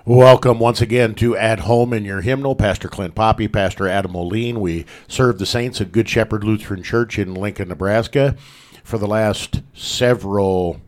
Welcome once again to At Home in Your Hymnal. Pastor Clint Poppy, Pastor Adam Moline. We serve the saints at Good Shepherd Lutheran Church in Lincoln, Nebraska. For the last several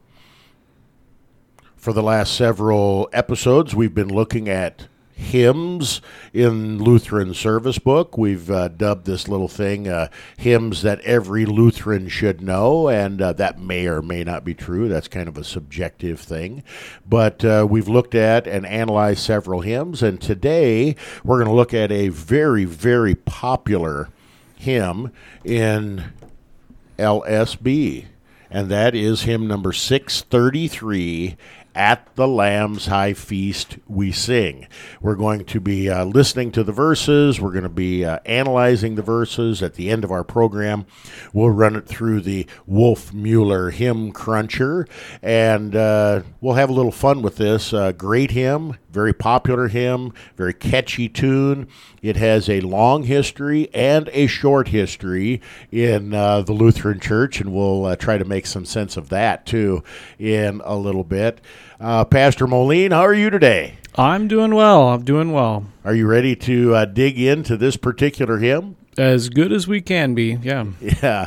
episodes, we've been looking at hymns in Lutheran Service Book. We've dubbed this little thing hymns that every Lutheran should know, and that may or may not be true. That's kind of a subjective thing. But we've looked at and analyzed several hymns, and today we're going to look at a very, very popular hymn in LSB, and that is hymn number 633, At the Lamb's High Feast We Sing. We're going to be listening to the verses. We're going to be analyzing the verses. At the end of our program, we'll run it through the Wolfmueller Hymn Cruncher, and we'll have a little fun with this. Great hymn, very popular hymn, very catchy tune. It has a long history and a short history in the Lutheran Church, and we'll try to make some sense of that, too, in a little bit. Pastor Moline, how are you today? I'm doing well. Are you ready to dig into this particular hymn? As good as we can be, yeah. Yeah.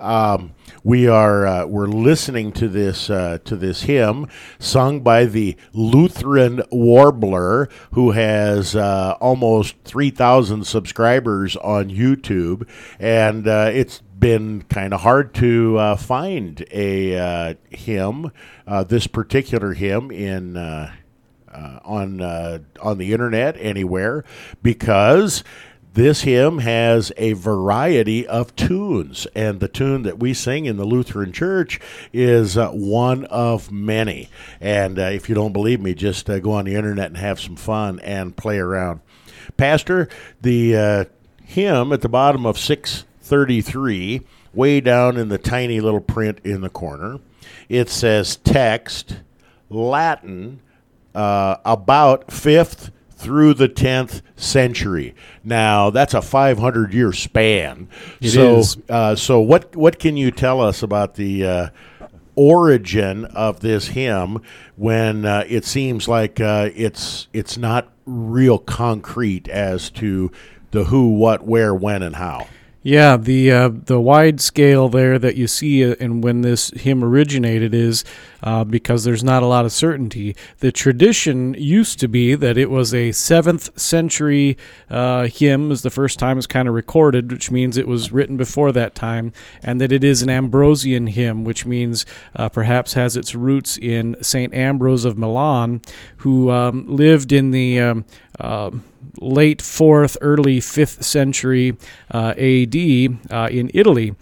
We're listening to this hymn sung by the Lutheran Warbler, who has almost 3,000 subscribers on YouTube, and it's been kind of hard to find a hymn, this particular hymn in on the internet anywhere, because this hymn has a variety of tunes, and the tune that we sing in the Lutheran Church is one of many. And if you don't believe me, just go on the internet and have some fun and play around. Pastor, the hymn at the bottom of 633, way down in the tiny little print in the corner, it says text, Latin, about 5th through the 10th century. Now, that's a 500-year span. So what can you tell us about the origin of this hymn when it seems like it's not real concrete as to the who, what, where, when, and how? Yeah, the wide scale there that you see and when this hymn originated is because there's not a lot of certainty. The tradition used to be that it was a 7th century hymn, is the first time it's kind of recorded, which means it was written before that time, and that it is an Ambrosian hymn, which means perhaps has its roots in St. Ambrose of Milan, who lived in the late 4th, early 5th century A.D. In Italy.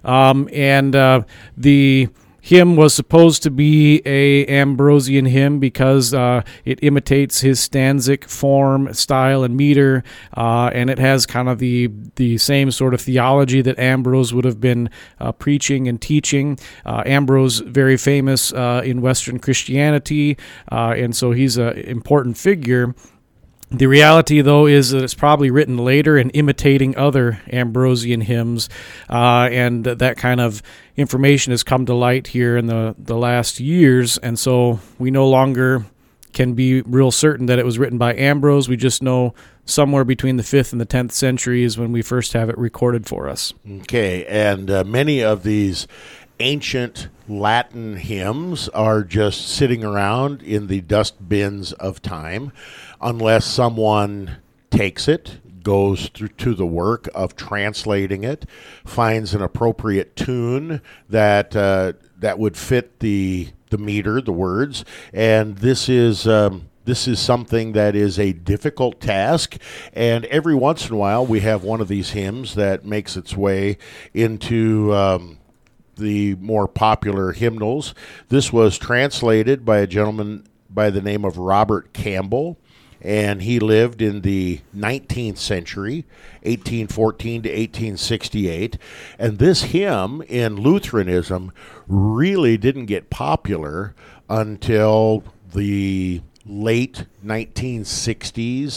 The hymn was supposed to be a Ambrosian hymn because it imitates his stanzic form, style, and meter, and it has kind of the same sort of theology that Ambrose would have been preaching and teaching. Ambrose, very famous in Western Christianity, and so he's an important figure. The reality, though, is that it's probably written later and imitating other Ambrosian hymns, and that kind of information has come to light here in the last years, and so we no longer can be real certain that it was written by Ambrose. We just know somewhere between the 5th and the 10th century is when we first have it recorded for us. Okay, and many of these ancient Latin hymns are just sitting around in the dust bins of time unless someone takes it, goes through to the work of translating it, finds an appropriate tune that would fit the meter, the words, and this is something that is a difficult task, and every once in a while we have one of these hymns that makes its way into the more popular hymnals. This was translated by a gentleman by the name of Robert Campbell, and he lived in the 19th century, 1814 to 1868. And this hymn in Lutheranism really didn't get popular until the late 1960s,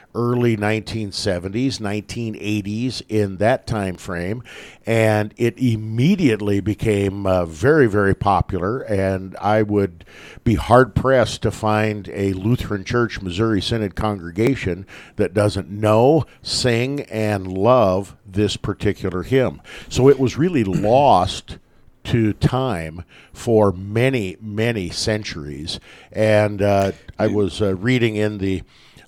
early 1970s, 1980s, in that time frame, and it immediately became very, very popular, and I would be hard-pressed to find a Lutheran Church Missouri Synod congregation that doesn't know, sing, and love this particular hymn. So it was really lost to time for many, many centuries. And I was reading in the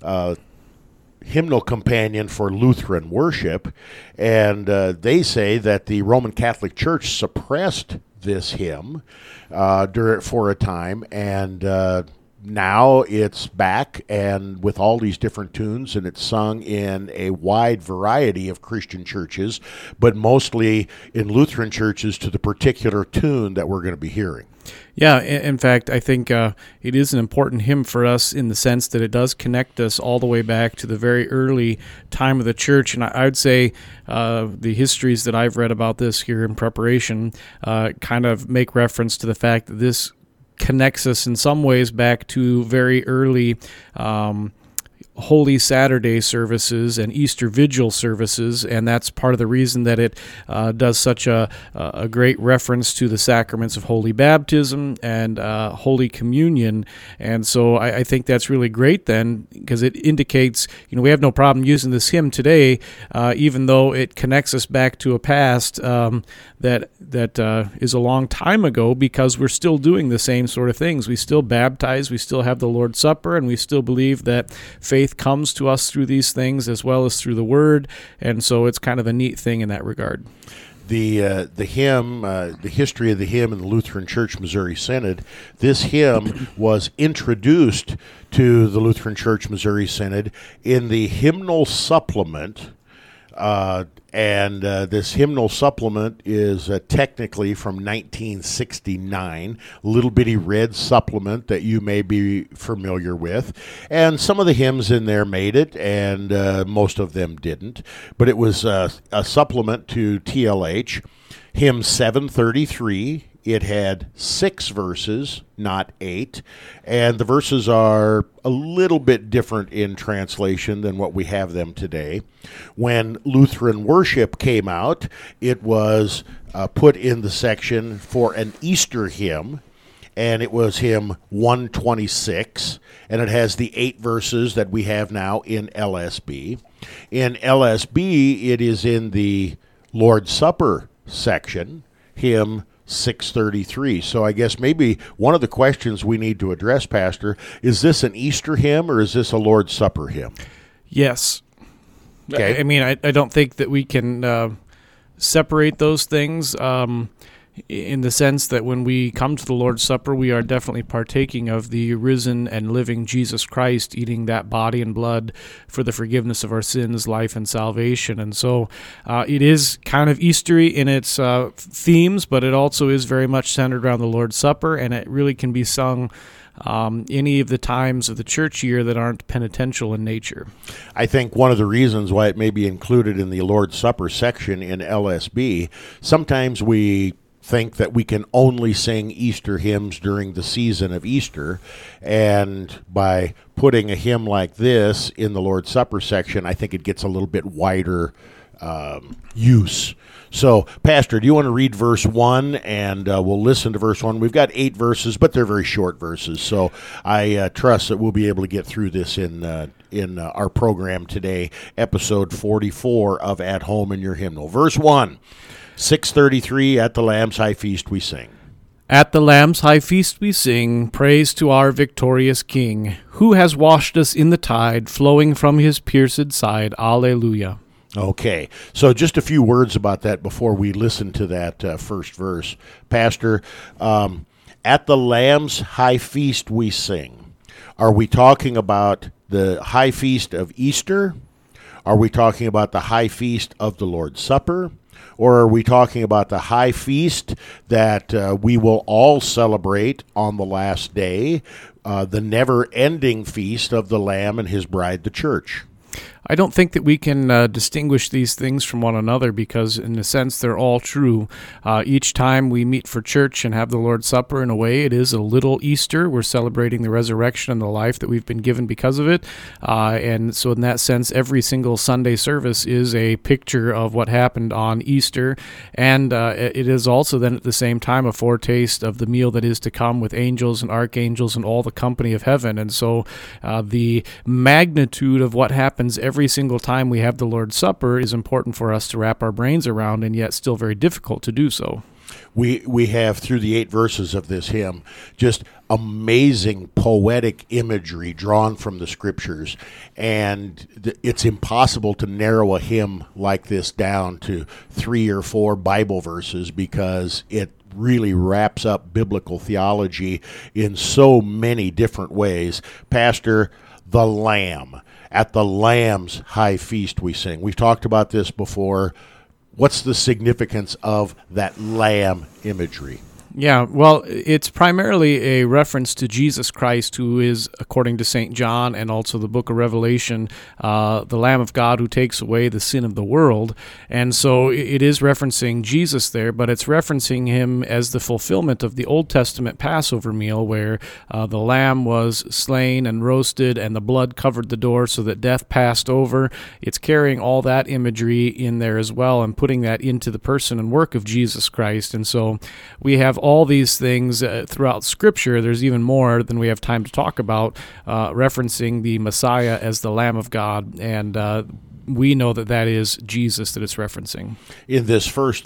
Hymnal Companion for Lutheran Worship, and they say that the Roman Catholic Church suppressed this hymn for a time, and now it's back and with all these different tunes, and it's sung in a wide variety of Christian churches, but mostly in Lutheran churches to the particular tune that we're going to be hearing. Yeah, in fact, I think it is an important hymn for us in the sense that it does connect us all the way back to the very early time of the church. And I would say the histories that I've read about this here in preparation kind of make reference to the fact that this connects us in some ways back to very early Holy Saturday services and Easter Vigil services, and that's part of the reason that it does such a great reference to the sacraments of Holy Baptism and Holy Communion. And so I think that's really great then, because it indicates, we have no problem using this hymn today, even though it connects us back to a past that is a long time ago, because we're still doing the same sort of things. We still baptize, we still have the Lord's Supper, and we still believe that faith comes to us through these things as well as through the Word, and so it's kind of a neat thing in that regard. The hymn, the history of the hymn in the Lutheran Church Missouri Synod, this hymn was introduced to the Lutheran Church Missouri Synod in the hymnal supplement, and this hymnal supplement is technically from 1969, a little bitty red supplement that you may be familiar with. And some of the hymns in there made it, and most of them didn't. But it was a supplement to TLH, hymn 733. It had 6 verses, not 8, and the verses are a little bit different in translation than what we have them today. When Lutheran Worship came out, it was put in the section for an Easter hymn, and it was hymn 126, and it has the 8 verses that we have now in LSB. In LSB, it is in the Lord's Supper section, hymn 633. So I guess maybe one of the questions we need to address, Pastor, is this an Easter hymn or is this a Lord's Supper hymn? Yes. Okay. I mean, I don't think that we can separate those things in the sense that when we come to the Lord's Supper, we are definitely partaking of the risen and living Jesus Christ, eating that body and blood for the forgiveness of our sins, life, and salvation. And so it is kind of Eastery in its themes, but it also is very much centered around the Lord's Supper, and it really can be sung any of the times of the church year that aren't penitential in nature. I think one of the reasons why it may be included in the Lord's Supper section in LSB, sometimes we think that we can only sing Easter hymns during the season of Easter, and by putting a hymn like this in the Lord's Supper section, I think it gets a little bit wider use. So, Pastor, do you want to read verse 1, and we'll listen to verse 1. We've got 8 verses, but they're very short verses, so I trust that we'll be able to get through this in our program today, episode 44 of At Home in Your Hymnal. Verse 1. 633, at the Lamb's High Feast we sing. At the Lamb's High Feast we sing, praise to our victorious King, who has washed us in the tide, flowing from his pierced side. Alleluia. Okay, so just a few words about that before we listen to that first verse. Pastor, at the Lamb's High Feast we sing. Are we talking about the High Feast of Easter? Are we talking about the High Feast of the Lord's Supper? Or are we talking about the high feast that we will all celebrate on the last day, the never-ending feast of the Lamb and his bride, the church? I don't think that we can distinguish these things from one another because, in a sense, they're all true. Each time we meet for church and have the Lord's Supper, in a way, it is a little Easter. We're celebrating the resurrection and the life that we've been given because of it. And so, in that sense, every single Sunday service is a picture of what happened on Easter. And it is also then at the same time a foretaste of the meal that is to come with angels and archangels and all the company of heaven. And so the magnitude of what happens every single time we have the Lord's Supper is important for us to wrap our brains around, and yet still very difficult to do so. We have, through the 8 verses of this hymn, just amazing poetic imagery drawn from the Scriptures, and it's impossible to narrow a hymn like this down to 3 or 4 Bible verses because it really wraps up biblical theology in so many different ways. Pastor, the Lamb. At the Lamb's high feast we sing. We've talked about this before. What's the significance of that lamb imagery? Yeah, well, it's primarily a reference to Jesus Christ, who is, according to St. John and also the book of Revelation, the Lamb of God who takes away the sin of the world. And so it is referencing Jesus there, but it's referencing him as the fulfillment of the Old Testament Passover meal, where the lamb was slain and roasted and the blood covered the door so that death passed over. It's carrying all that imagery in there as well and putting that into the person and work of Jesus Christ. And so we have all these things throughout Scripture. There's even more than we have time to talk about, referencing the Messiah as the Lamb of God, and we know that that is Jesus that it's referencing. In this first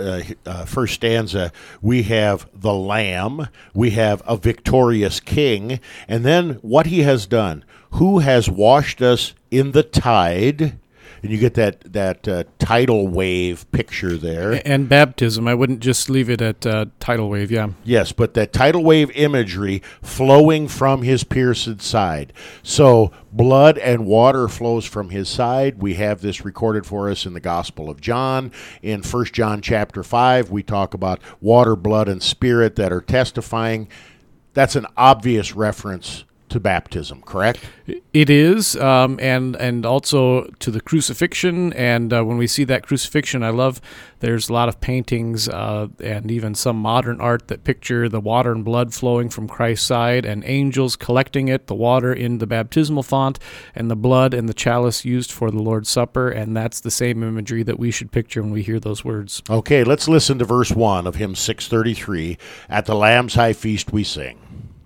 stanza, we have the Lamb, we have a victorious King, and then what he has done. Who has washed us in the tide? And you get that tidal wave picture there. And baptism. I wouldn't just leave it at tidal wave, yeah. Yes, but that tidal wave imagery flowing from his pierced side. So blood and water flows from his side. We have this recorded for us in the Gospel of John. In 1 John chapter 5, we talk about water, blood, and spirit that are testifying. That's an obvious reference to baptism, correct? It is, and also to the crucifixion. And when we see that crucifixion, I love there's a lot of paintings and even some modern art that picture the water and blood flowing from Christ's side and angels collecting it, the water in the baptismal font, and the blood and the chalice used for the Lord's Supper. And that's the same imagery that we should picture when we hear those words. Okay, let's listen to verse 1 of hymn 633. At the Lamb's high feast we sing.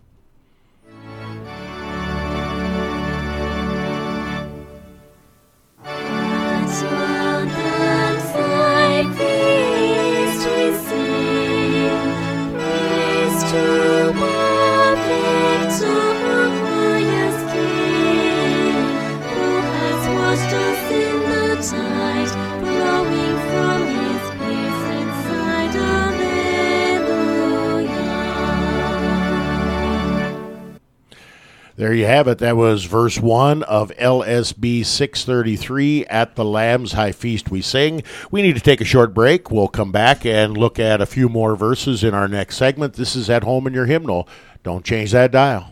There you have it. That was verse 1 of LSB 633, At the Lamb's High Feast We Sing. We need to take a short break. We'll come back and look at a few more verses in our next segment. This is At Home in Your Hymnal. Don't change that dial.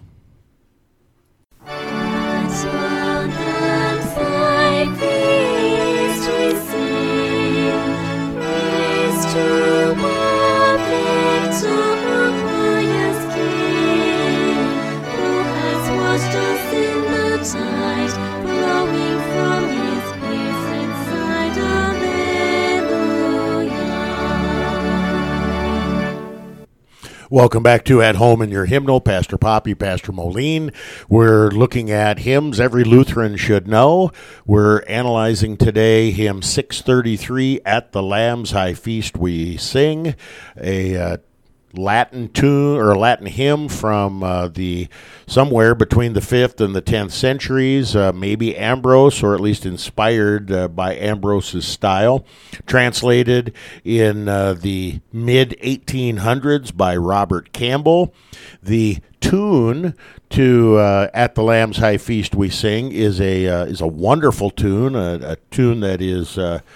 Welcome back to At Home in Your Hymnal. Pastor Poppy, Pastor Moline. We're looking at hymns every Lutheran should know. We're analyzing today hymn 633, At the Lamb's High Feast We Sing, a Latin tune or a Latin hymn from the somewhere between the 5th and the 10th centuries, maybe Ambrose, or at least inspired by Ambrose's style, translated in the mid-1800s by Robert Campbell. The tune to At the Lamb's High Feast We Sing is a wonderful tune, a tune that is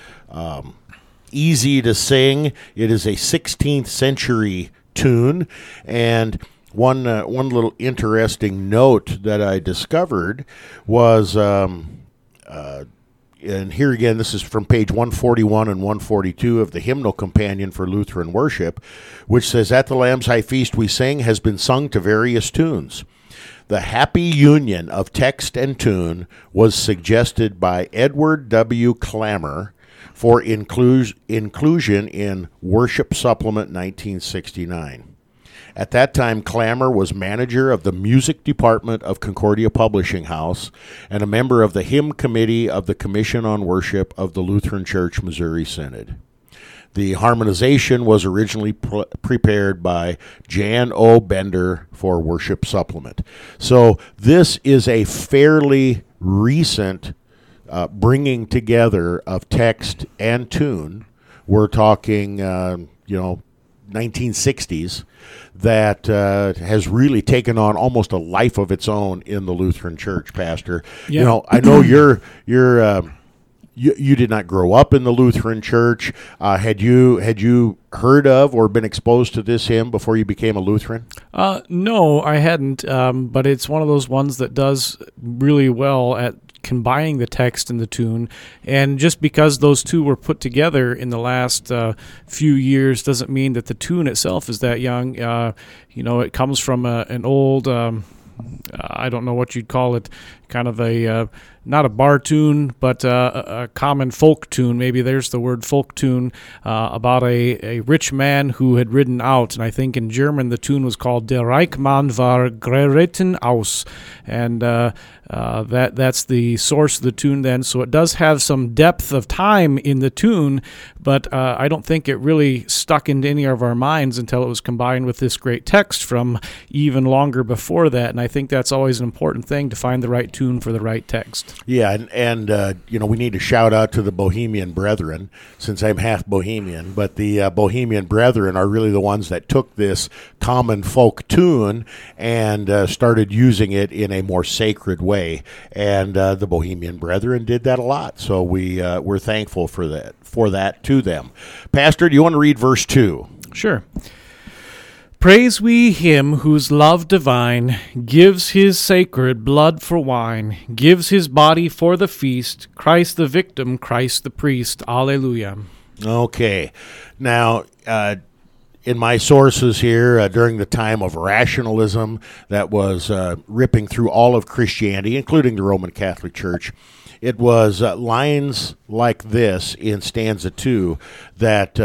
easy to sing. It is a 16th century tune, and one little interesting note that I discovered was And here again, this is from page 141 and 142 of the Hymnal Companion for Lutheran Worship, which says, "At the Lamb's High Feast we sing has been sung to various tunes. The happy union of text and tune was suggested by Edward W. Clammer for inclusion in Worship Supplement 1969. At that time, Clammer was manager of the music department of Concordia Publishing House and a member of the hymn committee of the Commission on Worship of the Lutheran Church Missouri Synod. The harmonization was originally prepared by Jan O. Bender for Worship Supplement." So this is a fairly recent bringing together of text and tune. We're talking, 1960s, that has really taken on almost a life of its own in the Lutheran Church, Pastor. Yeah. I know you did not grow up in the Lutheran Church. Had you heard of or been exposed to this hymn before you became a Lutheran? No, I hadn't, but it's one of those ones that does really well at combining the text and the tune. And just because those two were put together in the last few years doesn't mean that the tune itself is that young. It comes from an old, I don't know what you'd call it, kind of a not a bar tune, but a common folk tune. Maybe there's the word folk tune, about a rich man who had ridden out. And I think in German the tune was called Der Reichmann war geritten aus. And that's the source of the tune then. So it does have some depth of time in the tune, but I don't think it really stuck into any of our minds until it was combined with this great text from even longer before that. And I think that's always an important thing, to find the right tune for the right text. Yeah, and we need to shout out to the Bohemian Brethren, since I'm half Bohemian, but the Bohemian Brethren are really the ones that took this common folk tune and started using it in a more sacred way, and the Bohemian Brethren did that a lot, so we're thankful for that to them. Pastor, do you want to read verse 2? Sure. "Praise we him whose love divine gives his sacred blood for wine, gives his body for the feast, Christ the victim, Christ the priest. Alleluia." Okay. Now, in my sources here, during the time of rationalism that was ripping through all of Christianity, including the Roman Catholic Church, it was lines like this in stanza 2 that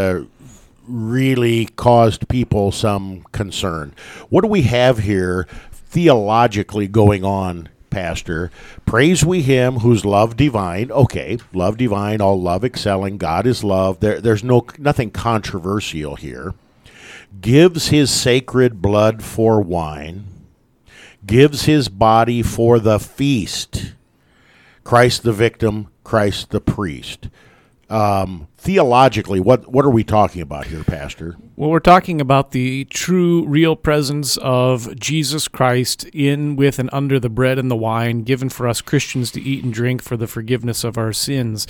really caused people some concern. What do we have here theologically going on, Pastor? "Praise we him whose love divine." Okay, love divine, all love excelling. God is love. There's nothing controversial here. "Gives his sacred blood for wine. Gives his body for the feast. Christ the victim, Christ the priest." Theologically, what are we talking about here, Pastor? Well, we're talking about the true, real presence of Jesus Christ in, with, and under the bread and the wine given for us Christians to eat and drink for the forgiveness of our sins.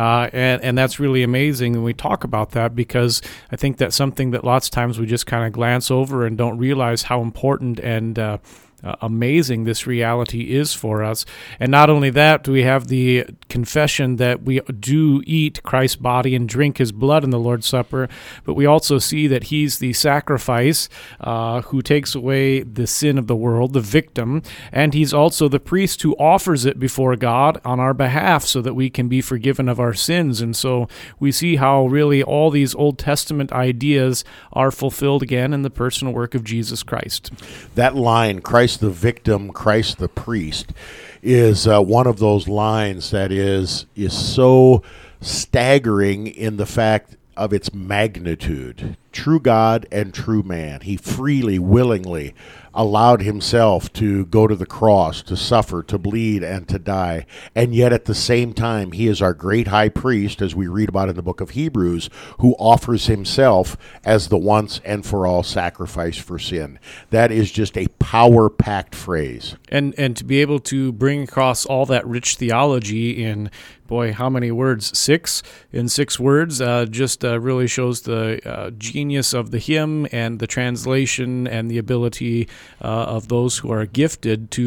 And that's really amazing when we talk about that, because I think that's something that lots of times we just kind of glance over and don't realize how important and amazing this reality is for us. And not only that, we have the confession that we do eat Christ's body and drink his blood in the Lord's Supper, but we also see that he's the sacrifice who takes away the sin of the world, the victim, and he's also the priest who offers it before God on our behalf so that we can be forgiven of our sins. And so we see how really all these Old Testament ideas are fulfilled again in the personal work of Jesus Christ. That line, Christ the victim, Christ the priest, is one of those lines that is so staggering in the fact of its magnitude. True God and true man. He freely, willingly allowed himself to go to the cross, to suffer, to bleed, and to die. And yet at the same time, he is our great high priest, as we read about in the book of Hebrews, who offers himself as the once and for all sacrifice for sin. That is just a power-packed phrase. And to be able to bring across all that rich theology in, boy, how many words? 6? In 6 words, just really shows the genius of the hymn and the translation and the ability of those who are gifted to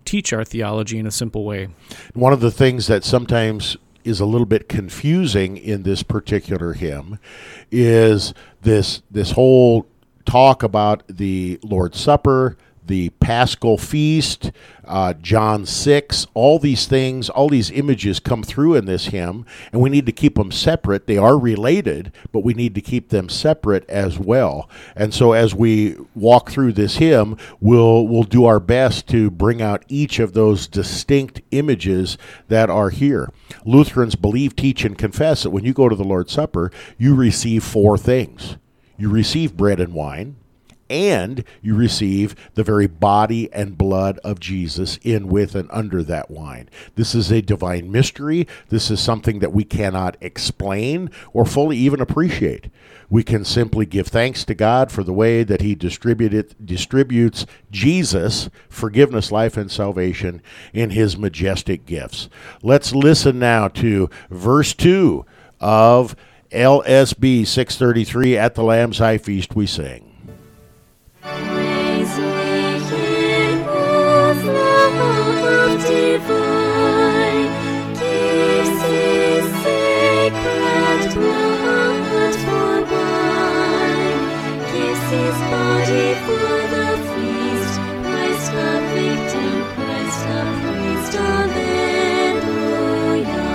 teach our theology in a simple way. One of the things that sometimes is a little bit confusing in this particular hymn is this whole talk about the Lord's Supper, the Paschal Feast, John 6, all these things, all these images come through in this hymn, and we need to keep them separate. They are related, but we need to keep them separate as well. And so as we walk through this hymn, we'll do our best to bring out each of those distinct images that are here. Lutherans believe, teach, and confess that when you go to the Lord's Supper, you receive four things. You receive bread and wine, and you receive the very body and blood of Jesus in, with, and under that wine. This is a divine mystery. This is something that we cannot explain or fully even appreciate. We can simply give thanks to God for the way that he distributes Jesus, forgiveness, life, and salvation in his majestic gifts. Let's listen now to verse 2 of LSB 633, At the Lamb's High Feast We Sing. Praise we Him whose love divine gives His sacred blood for wine, gives His body for the feast, Christ the victim, Christ the priest, Alleluia.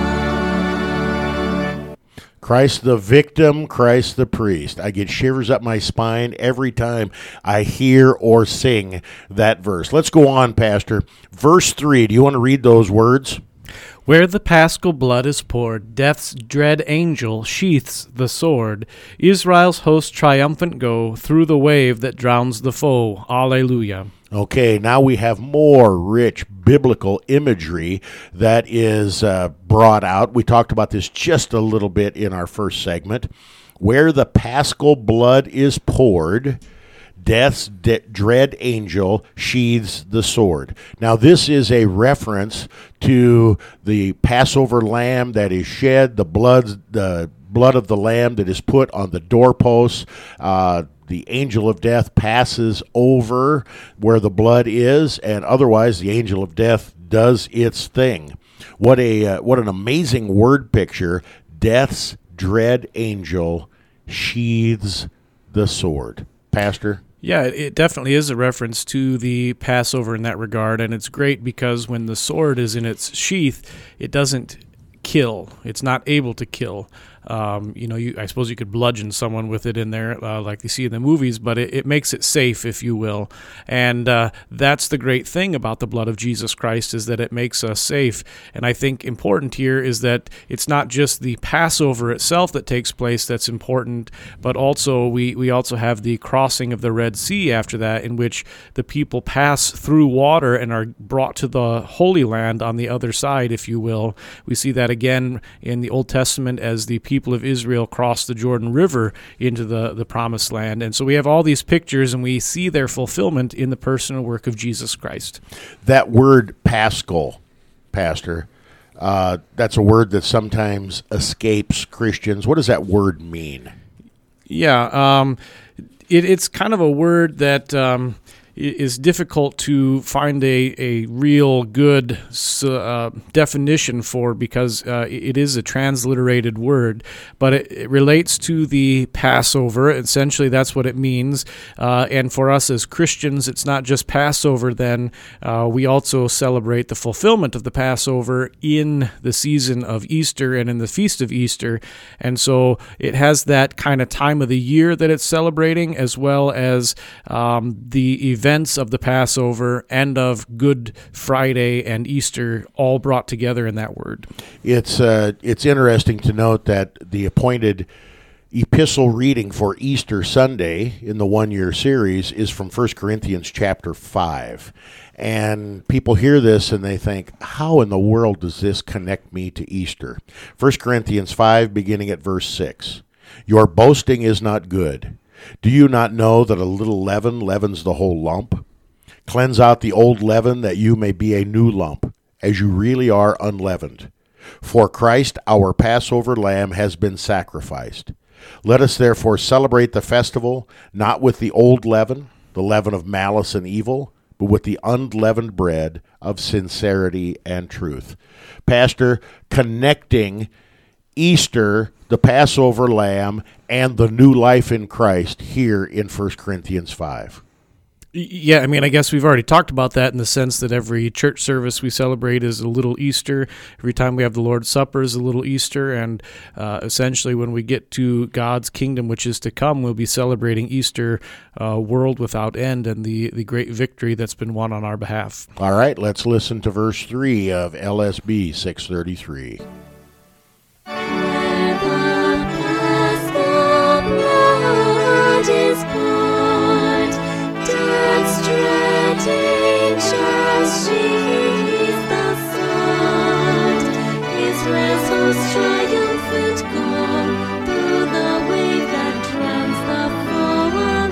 Christ the victim, Christ the priest. I get shivers up my spine every time I hear or sing that verse. Let's go on, Pastor. Verse 3, do you want to read those words? Where the paschal blood is poured, death's dread angel sheaths the sword. Israel's host triumphant go through the wave that drowns the foe. Alleluia. Okay, now we have more rich biblical imagery that is brought out. We talked about this just a little bit in our first segment. Where the paschal blood is poured, death's dread angel sheathes the sword. Now, this is a reference to the Passover lamb that is shed, the blood of the lamb that is put on the doorposts. The angel of death passes over where the blood is, and otherwise the angel of death does its thing. What an amazing word picture. Death's dread angel sheathes the sword. Pastor? Yeah, it definitely is a reference to the Passover in that regard, and it's great because when the sword is in its sheath, it doesn't kill. It's not able to kill. I suppose you could bludgeon someone with it in there like you see in the movies, but it makes it safe, if you will. And that's the great thing about the blood of Jesus Christ, is that it makes us safe. And I think important here is that it's not just the Passover itself that takes place that's important, but also we also have the crossing of the Red Sea after that, in which the people pass through water and are brought to the Holy Land on the other side, if you will. We see that again in the Old Testament as the people of Israel cross the Jordan River into the Promised Land. And so we have all these pictures, and we see their fulfillment in the personal work of Jesus Christ. That word Paschal, Pastor, that's a word that sometimes escapes Christians. What does that word mean? Yeah, it's kind of a word that is difficult to find a real good definition for, because it is a transliterated word, but it relates to the Passover. Essentially, that's what it means. And for us as Christians, it's not just Passover then. We also celebrate the fulfillment of the Passover in the season of Easter and in the Feast of Easter. And so it has that kind of time of the year that it's celebrating, as well as the events of the Passover and of Good Friday and Easter, all brought together in that word. It's interesting to note that the appointed epistle reading for Easter Sunday in the one-year series is from 1 Corinthians chapter 5. And people hear this and they think, how in the world does this connect me to Easter? 1 Corinthians 5, beginning at verse 6. Your boasting is not good. Do you not know that a little leaven leavens the whole lump? Cleanse out the old leaven, that you may be a new lump, as you really are unleavened. For Christ, our Passover lamb, has been sacrificed. Let us therefore celebrate the festival, not with the old leaven, the leaven of malice and evil, but with the unleavened bread of sincerity and truth. Pastor, connecting Easter, the Passover lamb, and the new life in Christ here in 1 Corinthians 5. Yeah, I mean, I guess we've already talked about that in the sense that every church service we celebrate is a little Easter. Every time we have the Lord's Supper is a little Easter. And essentially, when we get to God's kingdom, which is to come, we'll be celebrating Easter, world without end, and the great victory that's been won on our behalf. All right, let's listen to verse 3 of LSB 633. Where the Paschal blood is poured, death's dread angels sheathe the sword. Israel's host triumphant go through the wave that drowns the foe.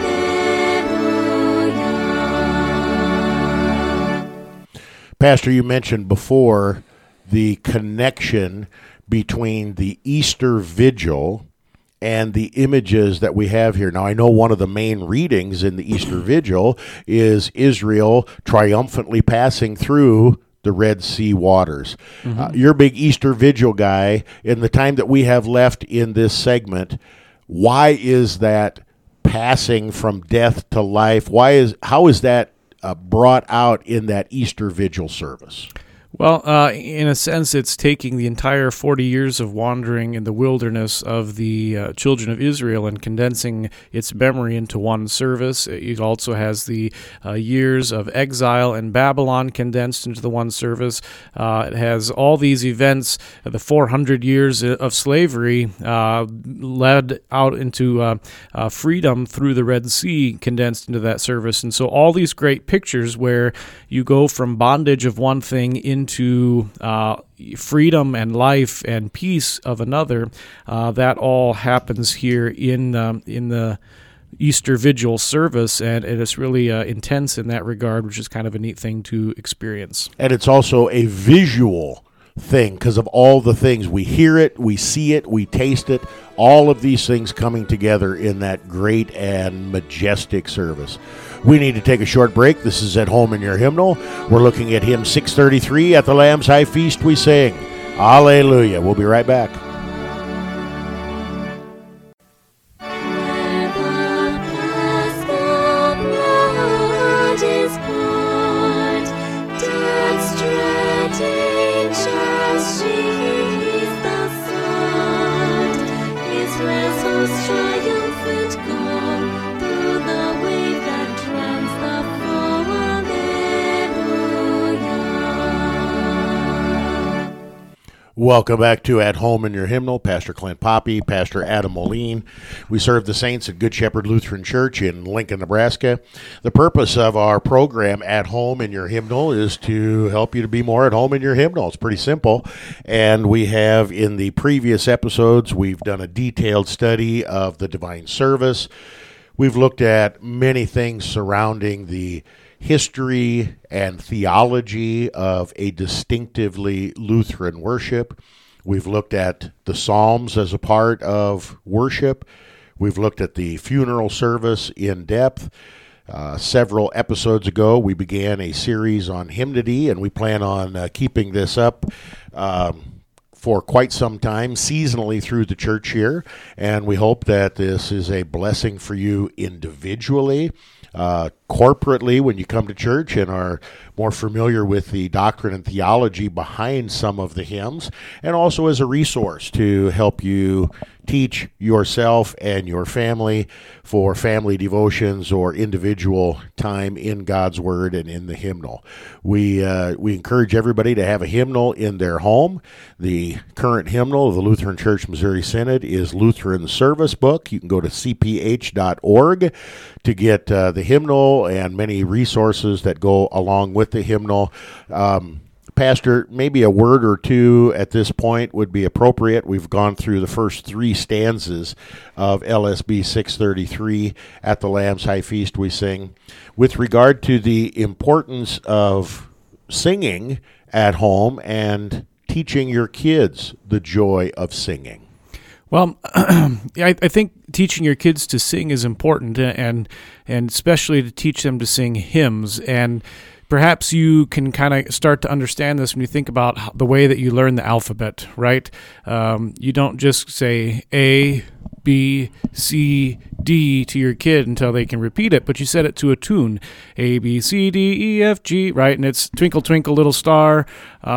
Alleluia. Pastor, you mentioned before the connection between the Easter Vigil and the images that we have here. Now, I know one of the main readings in the Easter Vigil is Israel triumphantly passing through the Red Sea waters. You're a big Easter Vigil guy. In the time that we have left in this segment, why is that passing from death to life? How is that brought out in that Easter Vigil service? Well, in a sense, it's taking the entire 40 years of wandering in the wilderness of the children of Israel and condensing its memory into one service. It also has the years of exile in Babylon condensed into the one service. It has all these events, the 400 years of slavery led out into freedom through the Red Sea condensed into that service. And so all these great pictures where you go from bondage of one thing into freedom and life and peace of another, that all happens here in the Easter Vigil service, and it is really intense in that regard, which is kind of a neat thing to experience. And it's also a visual thing because of all the things. We hear it, we see it, we taste it, all of these things coming together in that great and majestic service. We need to take a short break. This is At Home in Your Hymnal. We're looking at hymn 633, At the Lamb's High Feast We Sing. Alleluia. We'll be right back. Where the Paschal blood is poured, death's dread angels sheathe the sword. Israel's host triumphant go through the wave that drowns the foe. Alleluia. Welcome back to At Home in Your Hymnal. Pastor Clint Poppy, Pastor Adam Moline. We serve the saints at Good Shepherd Lutheran Church in Lincoln, Nebraska. The purpose of our program, At Home in Your Hymnal, is to help you to be more at home in your hymnal. It's pretty simple. And we have, in the previous episodes, we've done a detailed study of the divine service. We've looked at many things surrounding the history and theology of a distinctively Lutheran worship. We've looked at the Psalms as a part of worship. We've looked at the funeral service in depth. Several episodes ago, we began a series on hymnody, and we plan on keeping this up for quite some time, seasonally through the church here. And we hope that this is a blessing for you individually, corporately when you come to church and are more familiar with the doctrine and theology behind some of the hymns, and also as a resource to help you teach yourself and your family for family devotions or individual time in God's Word and in the hymnal. We encourage everybody to have a hymnal in their home. The current hymnal of the Lutheran Church Missouri Synod is Lutheran Service Book. You can go to cph.org to get the hymnal and many resources that go along with the hymnal. Pastor, maybe a word or two at this point would be appropriate. We've gone through the first three stanzas of LSB 633, At the Lamb's High Feast We Sing. With regard to the importance of singing at home and teaching your kids the joy of singing. Well, I think teaching your kids to sing is important, and especially to teach them to sing hymns. And perhaps you can kind of start to understand this when you think about the way that you learn the alphabet, right? You don't just say A, B, C, D to your kid until they can repeat it, but you set it to a tune. A, B, C, D, E, F, G, right? And it's Twinkle, Twinkle, Little Star,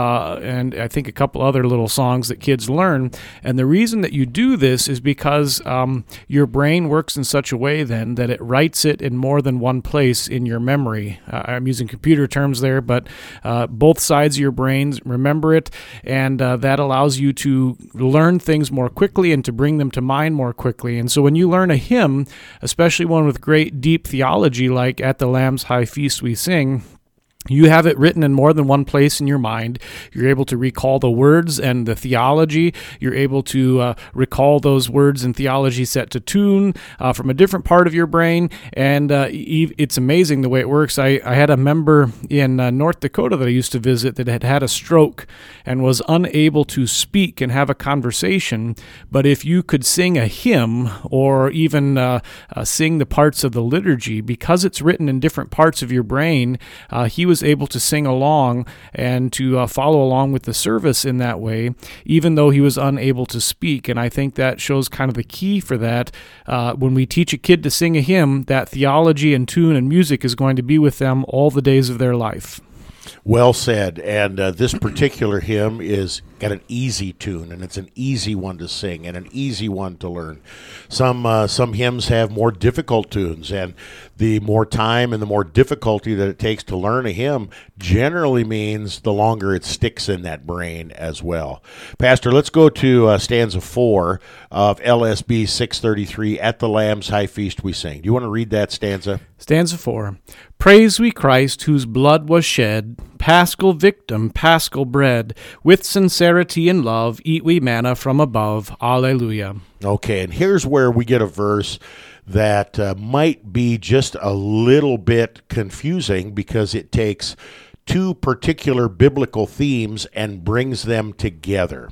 and I think a couple other little songs that kids learn. And the reason that you do this is because your brain works in such a way then that it writes it in more than one place in your memory. I'm using computer terms there, but both sides of your brains remember it, and that allows you to learn things more quickly and to bring them to mind more quickly. And so when you learn a hymn, especially one with great deep theology like At the Lamb's High Feast We Sing, you have it written in more than one place in your mind. You're able to recall the words and the theology. You're able to recall those words and theology set to tune from a different part of your brain. And it's amazing the way it works. I had a member in North Dakota that I used to visit that had had a stroke and was unable to speak and have a conversation. But if you could sing a hymn or even sing the parts of the liturgy, because it's written in different parts of your brain, he was able to sing along and to follow along with the service in that way, even though he was unable to speak. And I think that shows kind of the key for that. When we teach a kid to sing a hymn, that theology and tune and music is going to be with them all the days of their life. Well said. And this particular hymn is got an easy tune, and it's an easy one to sing and an easy one to learn. Some hymns have more difficult tunes, and the more time and the more difficulty that it takes to learn a hymn generally means the longer it sticks in that brain as well. Pastor, let's go to stanza 4 of LSB 633, At the Lamb's High Feast We Sing. Do you want to read that stanza? Stanza 4. Praise we Christ whose blood was shed, paschal victim, paschal bread. With sincerity and love eat we manna from above. Alleluia. Okay, and here's where we get a verse that might be just a little bit confusing because it takes two particular biblical themes and brings them together.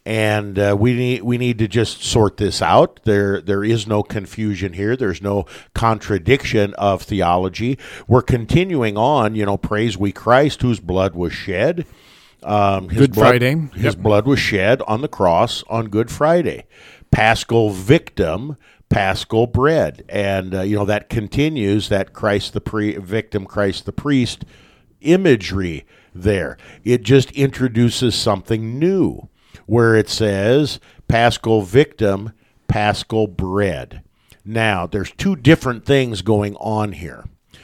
And we need to just sort this out. There is no confusion here. There's no contradiction of theology. We're continuing on, praise we Christ whose blood was shed. Good Friday. His blood was shed on the cross on Good Friday. Paschal victim, paschal bread. And, that continues that Christ the victim, Christ the priest imagery there. It just introduces something new, where it says paschal victim, paschal bread. Now, there's two different things going on here.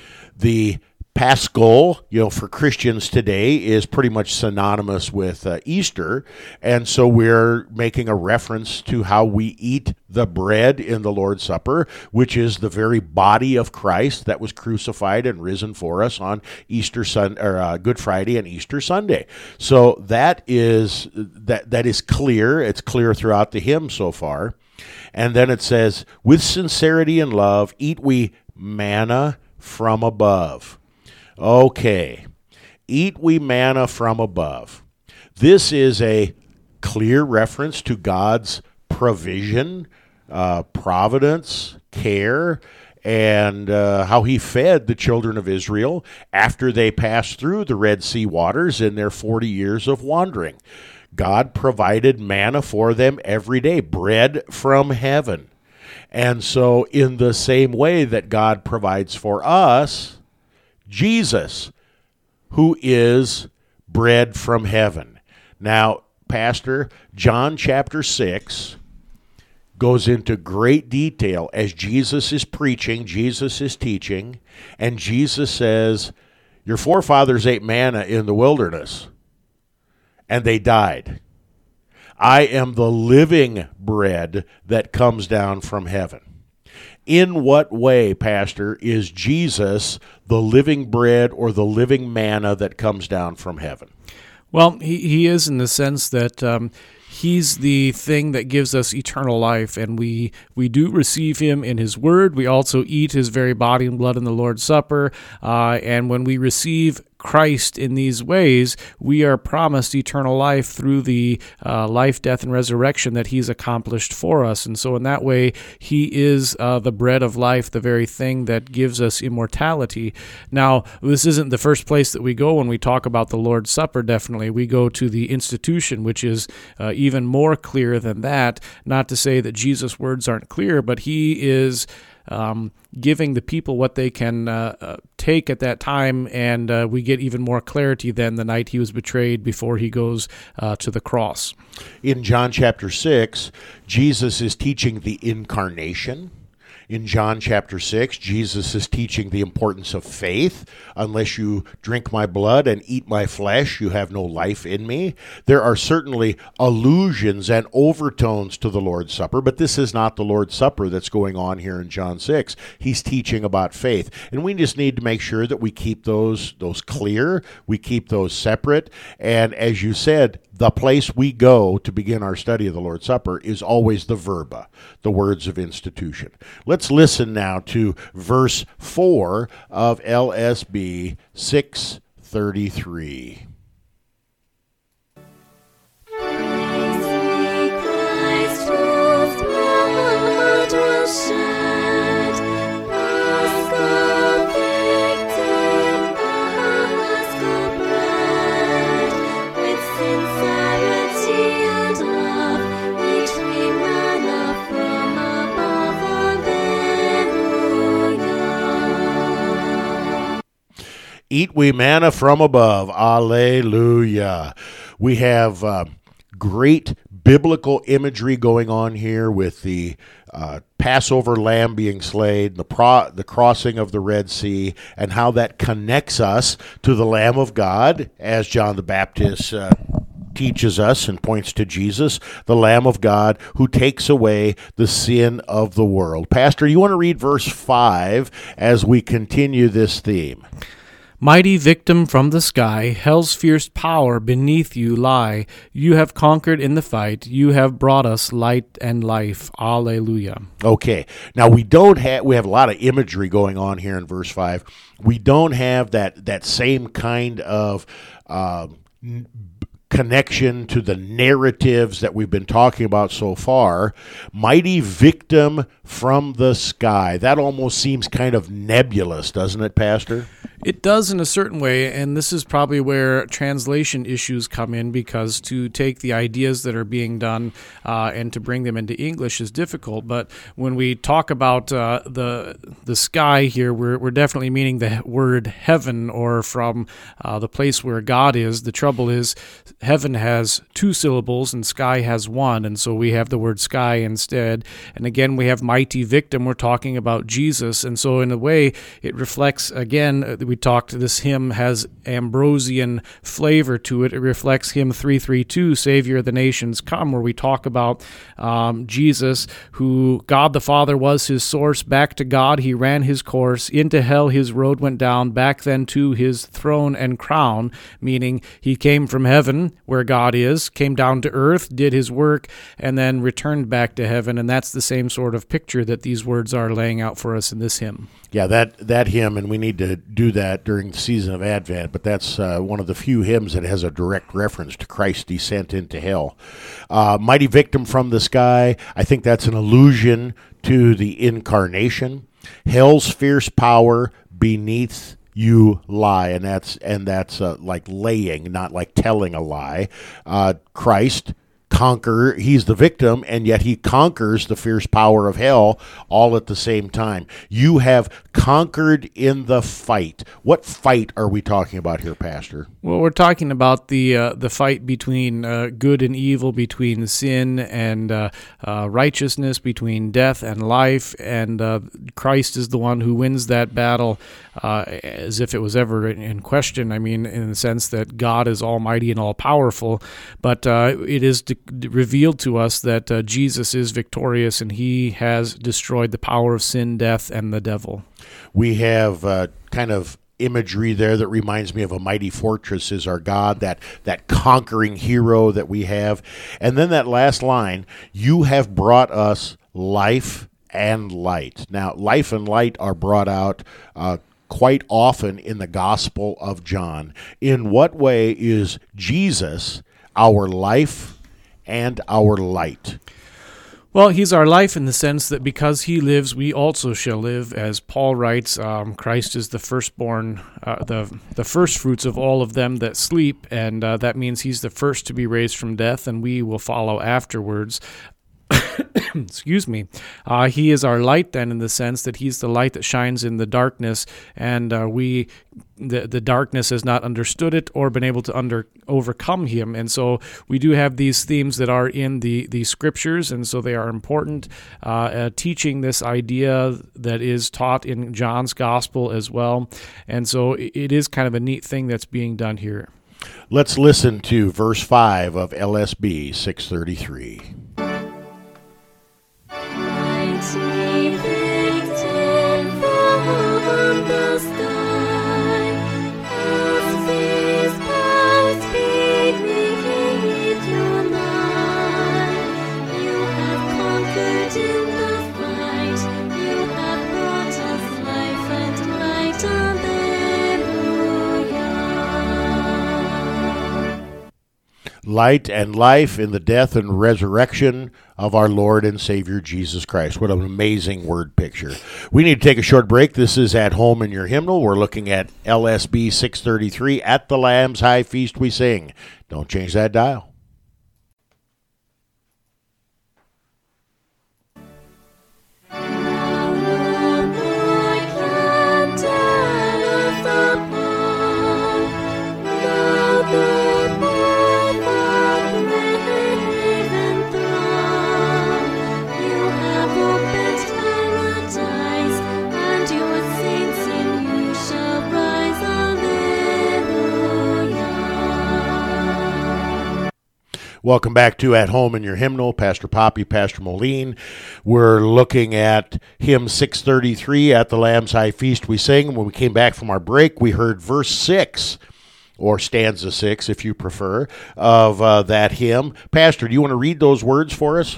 The Paschal, for Christians today is pretty much synonymous with Easter, and so we're making a reference to how we eat the bread in the Lord's Supper, which is the very body of Christ that was crucified and risen for us on Easter Good Friday and Easter Sunday. So that is clear. It's clear throughout the hymn so far. And then it says, with sincerity and love eat we manna from above. Okay, eat we manna from above. This is a clear reference to God's provision, providence, care, and how he fed the children of Israel after they passed through the Red Sea waters in their 40 years of wandering. God provided manna for them every day, bread from heaven. And so in the same way that God provides for us, Jesus, who is bread from heaven. Now, Pastor, John chapter 6 goes into great detail as Jesus is preaching, Jesus is teaching, and Jesus says, your forefathers ate manna in the wilderness, and they died. I am the living bread that comes down from heaven. In what way, Pastor, is Jesus the living bread or the living manna that comes down from heaven? Well, he is in the sense that he's the thing that gives us eternal life, and we do receive him in his word. We also eat his very body and blood in the Lord's Supper, and when we receive Christ in these ways, we are promised eternal life through the life, death, and resurrection that he's accomplished for us. And so in that way, he is the bread of life, the very thing that gives us immortality. Now, this isn't the first place that we go when we talk about the Lord's Supper, definitely. We go to the institution, which is even more clear than that. Not to say that Jesus' words aren't clear, but he is giving the people what they can take at that time, and we get even more clarity than the night he was betrayed before he goes to the cross. In John chapter 6, Jesus is teaching the incarnation. In John chapter 6, Jesus is teaching the importance of faith. Unless you drink my blood and eat my flesh, you have no life in me. There are certainly allusions and overtones to the Lord's Supper, but this is not the Lord's Supper that's going on here in John 6. He's teaching about faith. And we just need to make sure that we keep those clear, we keep those separate. And as you said, the place we go to begin our study of the Lord's Supper is always the verba, the words of institution. Let's listen now to verse 4 of LSB 633. Christ, whose blood was shed, Paschal victim, Paschal bread, with sincerity and love, each we manna from above. Alleluia. Eat we manna from above. Alleluia. We have great biblical imagery going on here with the Passover lamb being slain, the crossing of the Red Sea, and how that connects us to the Lamb of God, as John the Baptist teaches us and points to Jesus, the Lamb of God who takes away the sin of the world. Pastor, you want to read verse 5 as we continue this theme? Mighty victim from the sky, hell's fierce power beneath you lie. You have conquered in the fight. You have brought us light and life. Alleluia. Okay. Now we have a lot of imagery going on here in verse 5. We don't have that same kind of connection to the narratives that we've been talking about so far. Mighty victim from the sky. That almost seems kind of nebulous, doesn't it, Pastor? It does in a certain way, and this is probably where translation issues come in, because to take the ideas that are being done and to bring them into English is difficult. But when we talk about the sky here, we're definitely meaning the word heaven, or from the place where God is. The trouble is heaven has two syllables and sky has one, and so we have the word sky instead. And again, we have mighty victim. We're talking about Jesus, and so in a way, it reflects, again, we talked, this hymn has Ambrosian flavor to it. It reflects hymn 332, Savior of the Nations Come, where we talk about Jesus, who God the Father was his source. Back to God he ran his course. Into hell his road went down. Back then to his throne and crown, meaning he came from heaven, where God is, came down to earth, did his work, and then returned back to heaven. And that's the same sort of picture that these words are laying out for us in this hymn. Yeah, that hymn, and we need to do that during the season of Advent, but that's one of the few hymns that has a direct reference to Christ's descent into hell. Mighty victim from the sky, I think that's an allusion to the incarnation. Hell's fierce power beneath you lie, and that's like laying, not like telling a lie. Christ he's the victim, and yet he conquers the fierce power of hell all at the same time. You have conquered in the fight. What fight are we talking about here, Pastor? Well, we're talking about the fight between good and evil, between sin and righteousness, between death and life, and Christ is the one who wins that battle, as if it was ever in question. I mean, in the sense that God is almighty and all-powerful, but it is revealed to us that Jesus is victorious, and he has destroyed the power of sin, death, and the devil. We have kind of imagery there that reminds me of a mighty fortress is our God, that conquering hero that we have. And then that last line, you have brought us life and light. Now, life and light are brought out quite often in the Gospel of John. In what way is Jesus our life and our light? Well, he's our life in the sense that because he lives, we also shall live. As Paul writes, Christ is the firstborn, the first fruits of all of them that sleep, and that means he's the first to be raised from death, and we will follow afterwards. Excuse me. He is our light then in the sense that he's the light that shines in the darkness, and the darkness has not understood it or been able to overcome him. And so we do have these themes that are in the scriptures, and so they are important, teaching this idea that is taught in John's gospel as well. And so it is kind of a neat thing that's being done here. Let's listen to verse 5 of LSB 633. Mighty victim from the sky, as these powers beneath your light. You have conquered in the fight. You have brought us life and light. Alleluia. Light and life in the death and resurrection of our Lord and Savior Jesus Christ. What an amazing word picture. We need to take a short break. This is At Home in Your Hymnal. We're looking at LSB 633, At the Lamb's High Feast We Sing. Don't change that dial. Welcome back to At Home in Your Hymnal. Pastor Poppy, Pastor Moline. We're looking at hymn 633, At the Lamb's High Feast We Sing. When we came back from our break, we heard verse 6, or stanza 6 if you prefer, of that hymn. Pastor, do you want to read those words for us?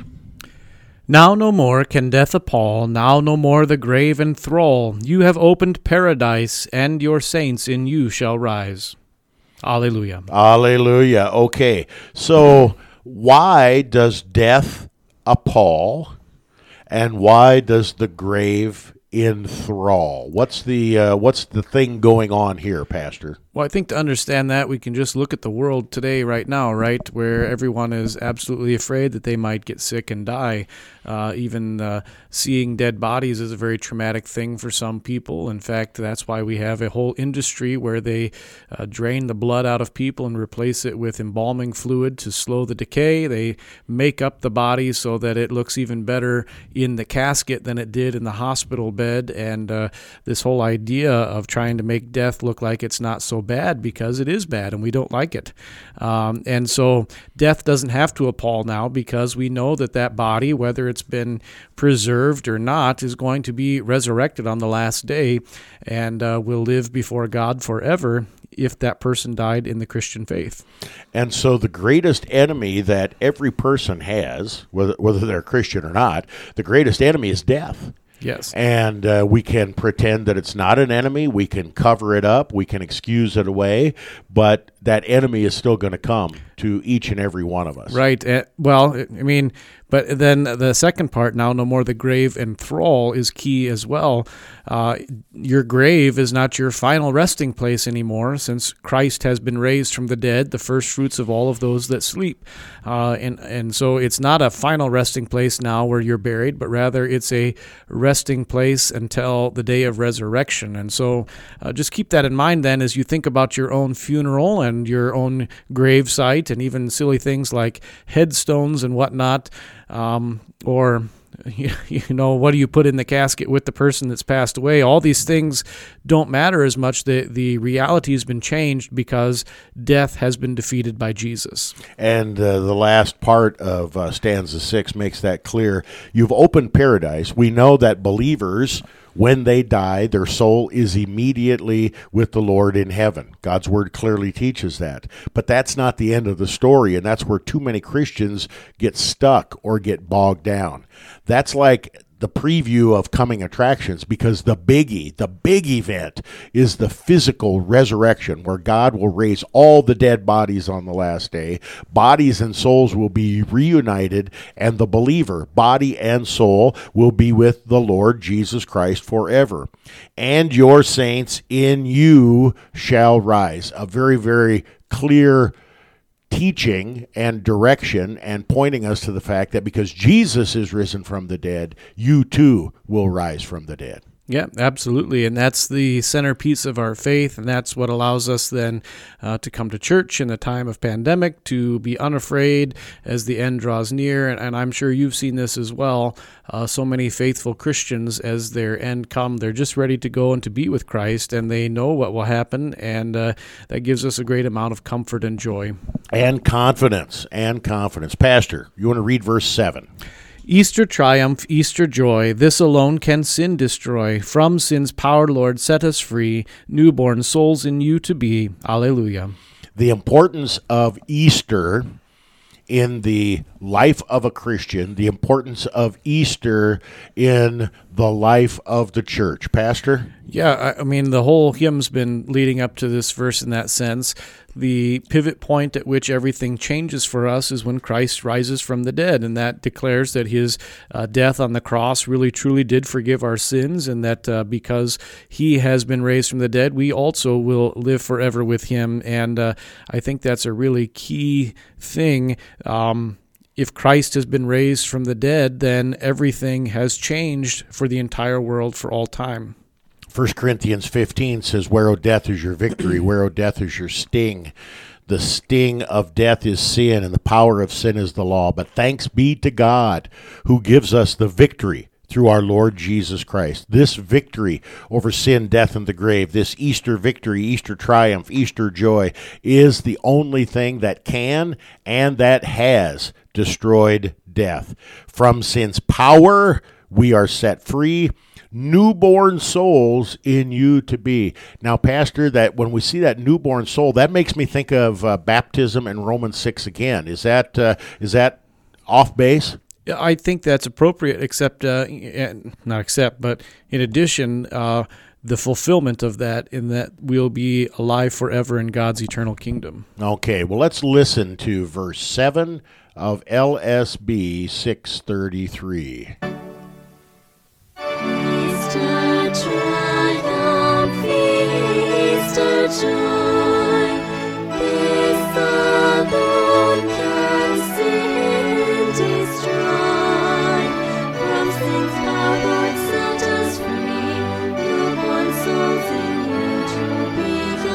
Now no more can death appall, now no more the grave enthrall. You have opened paradise, and your saints in you shall rise. Alleluia. Alleluia. Okay, so why does death appall, and why does the grave enthrall? What's the thing going on here, Pastor? Well, I think to understand that, we can just look at the world today, right now, right, where everyone is absolutely afraid that they might get sick and die. Even seeing dead bodies is a very traumatic thing for some people. In fact, that's why we have a whole industry where they drain the blood out of people and replace it with embalming fluid to slow the decay. They make up the body so that it looks even better in the casket than it did in the hospital bed. And this whole idea of trying to make death look like it's not so bad, because it is bad and we don't like it. And so death doesn't have to appall now, because we know that that body, whether it's been preserved or not, is going to be resurrected on the last day and will live before God forever if that person died in the Christian faith. And so the greatest enemy that every person has, whether they're Christian or not, the greatest enemy is death. Yes. And we can pretend that it's not an enemy. We can cover it up. We can excuse it away. But that enemy is still going to come to each and every one of us. Right. But then the second part, now no more the grave enthrall, is key as well. Your grave is not your final resting place anymore, since Christ has been raised from the dead, the first fruits of all of those that sleep. And so it's not a final resting place now where you're buried, but rather it's a resting place until the day of resurrection. And so just keep that in mind then as you think about your own funeral and your own grave site, and even silly things like headstones and whatnot. Or, what do you put in the casket with the person that's passed away? All these things don't matter as much. The reality has been changed because death has been defeated by Jesus. And the last part of stanza 6 makes that clear. You've opened paradise. We know that believers, when they die, their soul is immediately with the Lord in heaven. God's word clearly teaches that. But that's not the end of the story, and that's where too many Christians get stuck or get bogged down. That's like the preview of coming attractions, because the big event is the physical resurrection, where God will raise all the dead bodies on the last day. Bodies and souls will be reunited, and the believer, body and soul, will be with the Lord Jesus Christ forever. And your saints in you shall rise. A very, very clear teaching and direction, and pointing us to the fact that because Jesus is risen from the dead, you too will rise from the dead. Yeah, absolutely. And that's the centerpiece of our faith, and that's what allows us then to come to church in a time of pandemic, to be unafraid as the end draws near. And I'm sure you've seen this as well. So many faithful Christians, as their end come, they're just ready to go and to be with Christ, and they know what will happen, and that gives us a great amount of comfort and joy. And confidence. Pastor, you want to read verse 7? Easter triumph, Easter joy, this alone can sin destroy. From sin's power, Lord, set us free, newborn souls in you to be. Alleluia. The importance of Easter in the life of a Christian, the importance of Easter in the life of the church. Pastor? Yeah, I mean, the whole hymn's been leading up to this verse in that sense. The pivot point at which everything changes for us is when Christ rises from the dead, and that declares that his death on the cross really truly did forgive our sins, and that because he has been raised from the dead, we also will live forever with him. And I think that's a really key thing. If Christ has been raised from the dead, then everything has changed for the entire world for all time. 1 Corinthians 15 says, where, O death, is your victory? Where, O death, is your sting? The sting of death is sin, and the power of sin is the law. But thanks be to God, who gives us the victory through our Lord Jesus Christ. This victory over sin, death, and the grave, this Easter victory, Easter triumph, Easter joy, is the only thing that can and that has destroyed death. From sin's power, we are set free. Newborn souls in you to be. Now, Pastor, that when we see that newborn soul, that makes me think of baptism in Romans 6 again. Is that off base? I think that's appropriate, but in addition, the fulfillment of that, in that we'll be alive forever in God's eternal kingdom. Okay, well, let's listen to verse 7 of LSB 633. Triumph, Easter joy, this alone can sin destroy. From sin's power, Lord, set us free, newborn souls in you to be.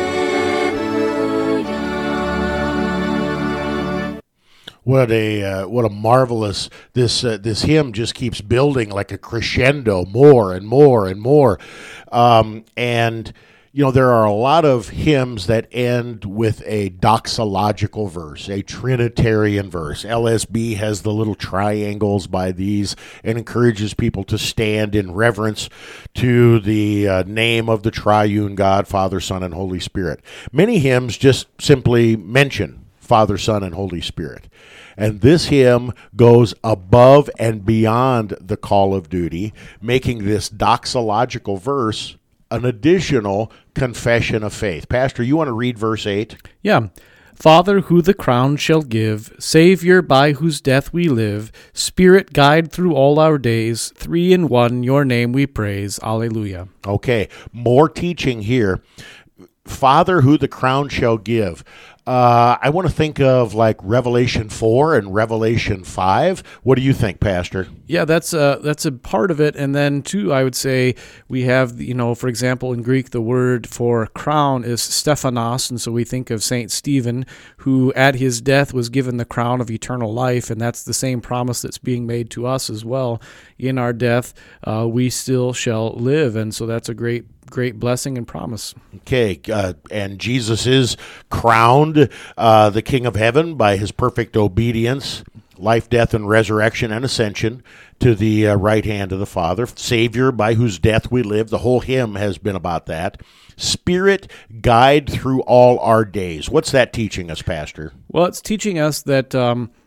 Alleluia. What a marvelous, this hymn just keeps building like a crescendo, more and more and more. And, you know, there are a lot of hymns that end with a doxological verse, a Trinitarian verse. LSB has the little triangles by these and encourages people to stand in reverence to the name of the triune God, Father, Son, and Holy Spirit. Many hymns just simply mention Father, Son, and Holy Spirit. And this hymn goes above and beyond the call of duty, making this doxological verse an additional confession of faith. Pastor, you want to read verse 8? Yeah. Father, who the crown shall give, Savior, by whose death we live, Spirit, guide through all our days, three in one, your name we praise. Alleluia. Okay, more teaching here. Father, who the crown shall give. I want to think of like Revelation 4 and Revelation 5. What do you think, Pastor? Yeah, that's a part of it. And then, too, I would say we have, for example, in Greek, the word for crown is Stephanos. And so we think of St. Stephen, who at his death was given the crown of eternal life. And that's the same promise that's being made to us as well. In our death, we still shall live. And so that's a great blessing and promise. Okay, and Jesus is crowned the King of Heaven by his perfect obedience, life, death, and resurrection and ascension to the right hand of the Father. Savior, by whose death we live. The whole hymn has been about that. Spirit, guide through all our days. What's that teaching us, Pastor? Well, it's teaching us that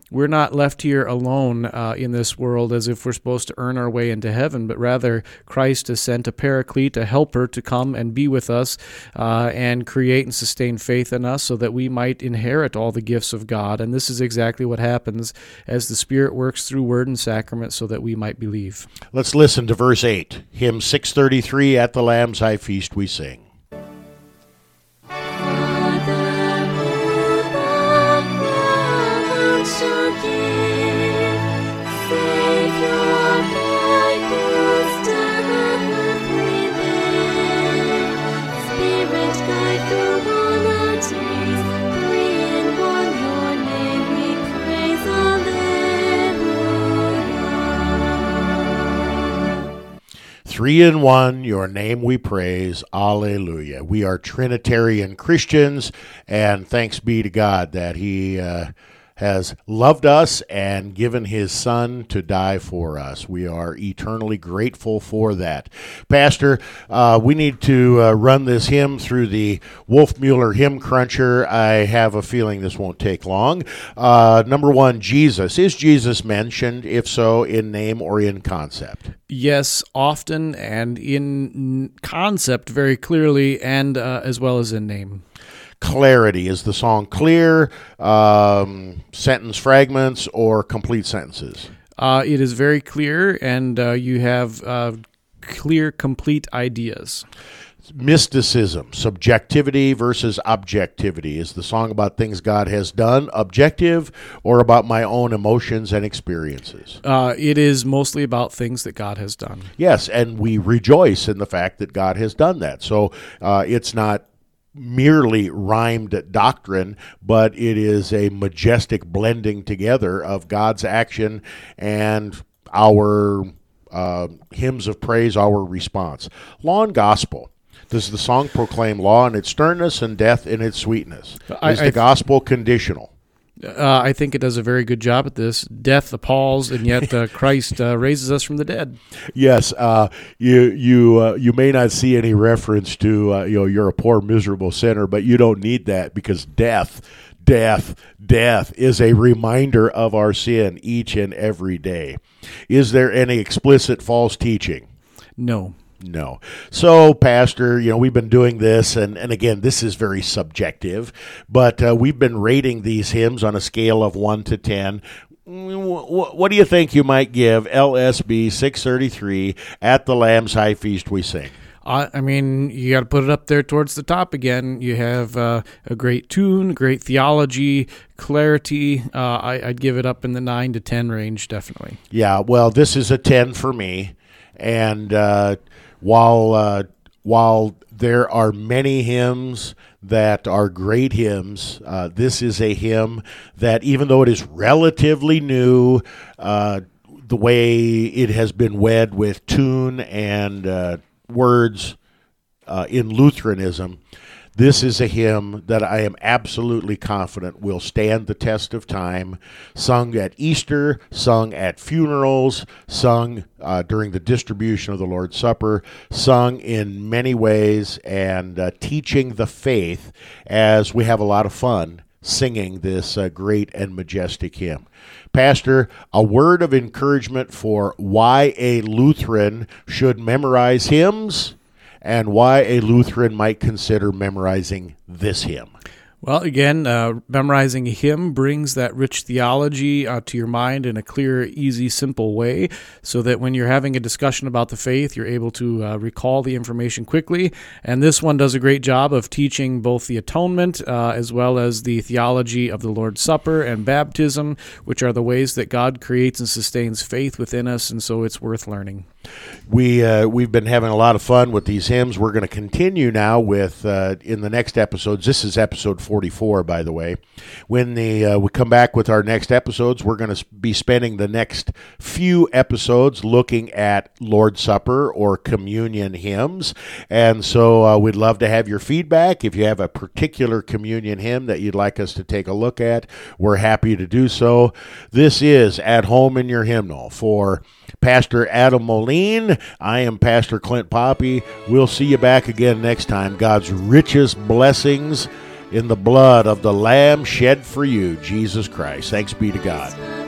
we're not left here alone in this world as if we're supposed to earn our way into heaven, but rather Christ has sent a paraclete, a helper, to come and be with us and create and sustain faith in us so that we might inherit all the gifts of God. And this is exactly what happens as the Spirit works through word and sacrament so that we might believe. Let's listen to verse 8. Hymn 633, At the Lamb's High Feast we sing. Three in one, your name we praise. Alleluia. We are Trinitarian Christians, and thanks be to God that He has loved us and given His Son to die for us. We are eternally grateful for that. Pastor, we need to run this hymn through the Wolfmueller Hymn Cruncher. I have a feeling this won't take long. Number one, Jesus. Is Jesus mentioned? If so, in name or in concept? Yes, often, and in concept very clearly, and as well as in name. Clarity. Is the song clear, sentence fragments, or complete sentences? It is very clear, and you have clear, complete ideas. Mysticism, subjectivity versus objectivity. Is the song about things God has done objective or about my own emotions and experiences? It is mostly about things that God has done. Yes, and we rejoice in the fact that God has done that. So it's not merely rhymed doctrine, but it is a majestic blending together of God's action and our hymns of praise, our response. Law and gospel. Does the song proclaim law in its sternness and death in its sweetness? Is the gospel conditional? I think it does a very good job at this. Death appalls, and yet Christ raises us from the dead. Yes, you may not see any reference to you're a poor miserable sinner, but you don't need that because death is a reminder of our sin each and every day. Is there any explicit false teaching? No. No. So, Pastor, we've been doing this, and again, this is very subjective, but we've been rating these hymns on a scale of 1 to 10. What do you think you might give LSB 633, At the Lamb's High Feast we sing? I mean, you got to put it up there towards the top again. You have a great tune, great theology, clarity. I'd give it up in the 9 to 10 range, definitely. Yeah, well, this is a 10 for me, and while there are many hymns that are great hymns, this is a hymn that, even though it is relatively new, the way it has been wed with tune and words in Lutheranism, this is a hymn that I am absolutely confident will stand the test of time, sung at Easter, sung at funerals, sung during the distribution of the Lord's Supper, sung in many ways, and teaching the faith as we have a lot of fun singing this great and majestic hymn. Pastor, a word of encouragement for why a Lutheran should memorize hymns, and why a Lutheran might consider memorizing this hymn. Well, again, memorizing a hymn brings that rich theology to your mind in a clear, easy, simple way, so that when you're having a discussion about the faith, you're able to recall the information quickly. And this one does a great job of teaching both the atonement as well as the theology of the Lord's Supper and baptism, which are the ways that God creates and sustains faith within us, and so it's worth learning. We've been having a lot of fun with these hymns. We're going to continue now with in the next episodes. This is episode 44, by the way. When we come back with our next episodes, we're going to be spending the next few episodes looking at Lord's Supper or communion hymns. And so we'd love to have your feedback. If you have a particular communion hymn that you'd like us to take a look at, we're happy to do so. This is At Home in Your Hymnal for Pastor Adam Moline. I am Pastor Clint Poppy. We'll see you back again next time. God's richest blessings in the blood of the Lamb shed for you, Jesus Christ. Thanks be to God.